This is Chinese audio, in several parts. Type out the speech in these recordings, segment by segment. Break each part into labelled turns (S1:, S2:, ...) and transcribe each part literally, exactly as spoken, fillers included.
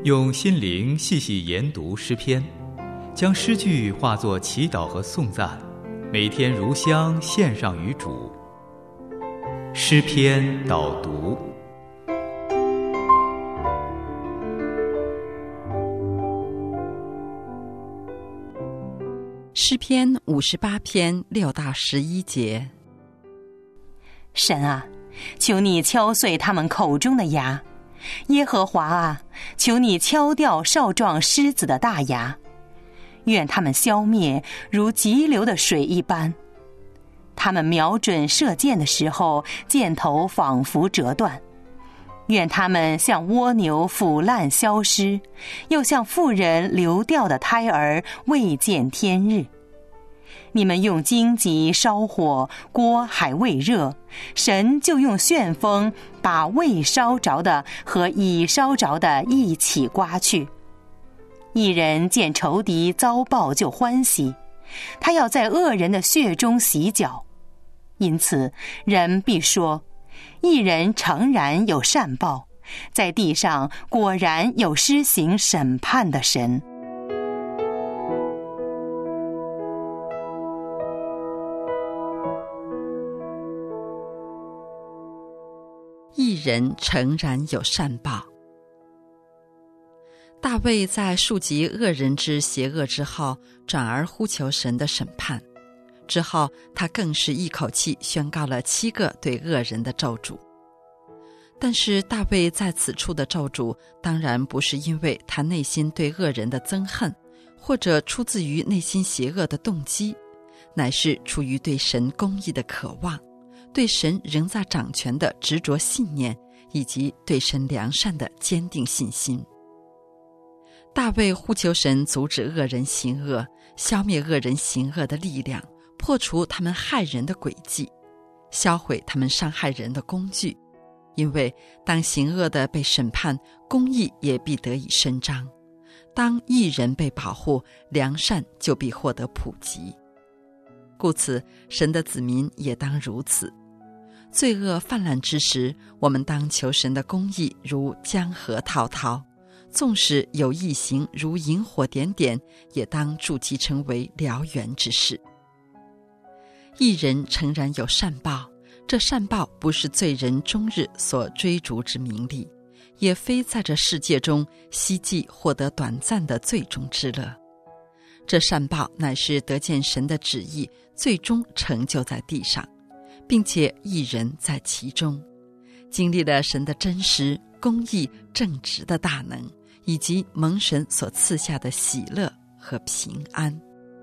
S1: 用心灵细细研读诗篇，将诗句化作祈祷和颂赞，每天如香献上于主。诗篇导读。
S2: 诗篇五十八篇六到十一节。
S3: 神啊，求你敲碎他们口中的牙；耶和华啊，求你敲掉少壮狮子的大牙，愿他们消灭如急流的水一般。他们瞄准射箭的时候，箭头仿佛折断。愿他们像蜗牛腐烂消失，又像妇人流掉的胎儿未见天日。你们用荆棘烧火，锅还未热，神就用旋风把未烧着的和已烧着的一起刮去。一人见仇敌遭报就欢喜，他要在恶人的血中洗脚。因此人必说，一人诚然有善报，在地上果然有施行审判的神。
S2: 一人诚然有善报。大卫在述及恶人之邪恶之后，转而呼求神的审判。之后他更是一口气宣告了七个对恶人的咒诅。但是大卫在此处的咒诅当然不是因为他内心对恶人的憎恨，或者出自于内心邪恶的动机，乃是出于对神公义的渴望，对神仍在掌权的执着信念，以及对神良善的坚定信心。大卫呼求神阻止恶人行恶，消灭恶人行恶的力量，破除他们害人的诡计，销毁他们伤害人的工具。因为当行恶的被审判，公义也必得以伸张；当义人被保护，良善就必获得普及。故此神的子民也当如此。罪恶泛滥之时，我们当求神的公义如江河滔滔，纵使有异行如萤火点点，也当筑其成为燎原之事。一人诚然有善报，这善报不是罪人终日所追逐之名利，也非在这世界中希冀获得短暂的罪中之乐。这善报乃是得见神的旨意最终成就在地上，并且一人在其中，经历了神的真实、公义、正直的大能，以及蒙神所赐下的喜乐和平安。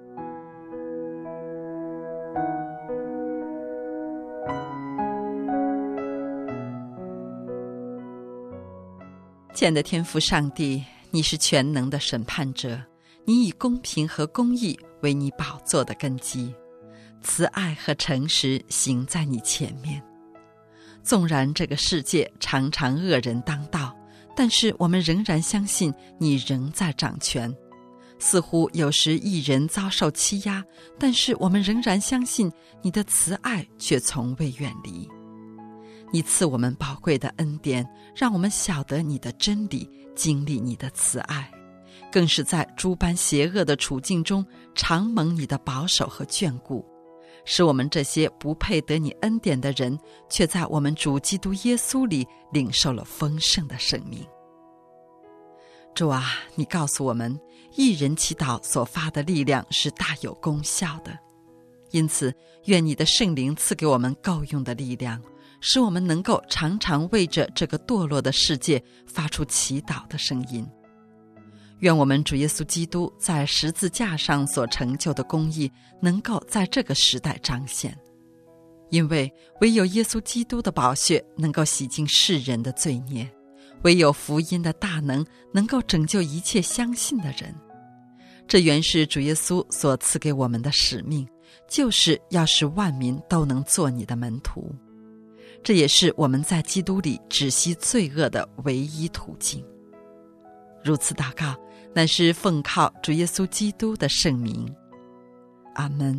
S2: 亲爱的天父上帝，你是全能的审判者，你以公平和公义为你宝座的根基，慈爱和诚实行在你前面。纵然这个世界常常恶人当道，但是我们仍然相信你仍在掌权。似乎有时一人遭受欺压，但是我们仍然相信你的慈爱却从未远离。你赐我们宝贵的恩典，让我们晓得你的真理，经历你的慈爱，更是在诸般邪恶的处境中常蒙你的保守和眷顾，使我们这些不配得你恩典的人，却在我们主基督耶稣里领受了丰盛的生命。主啊，你告诉我们，一人祈祷所发的力量是大有功效的，因此愿你的圣灵赐给我们够用的力量，使我们能够常常为着这个堕落的世界发出祈祷的声音。愿我们主耶稣基督在十字架上所成就的公义能够在这个时代彰显，因为唯有耶稣基督的宝血能够洗净世人的罪孽，唯有福音的大能能够拯救一切相信的人。这原是主耶稣所赐给我们的使命，就是要使万民都能做你的门徒。这也是我们在基督里止息罪恶的唯一途径。如此祷告，乃是奉靠主耶稣基督的圣名。阿们。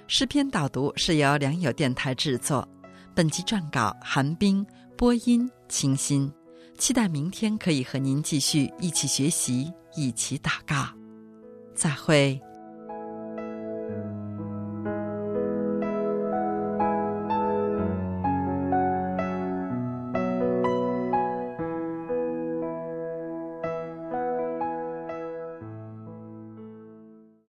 S2: 诗篇导读是由良友电台制作，本集撰稿韩冰，播音清新。期待明天可以和您继续一起学习，一起祷告。再会。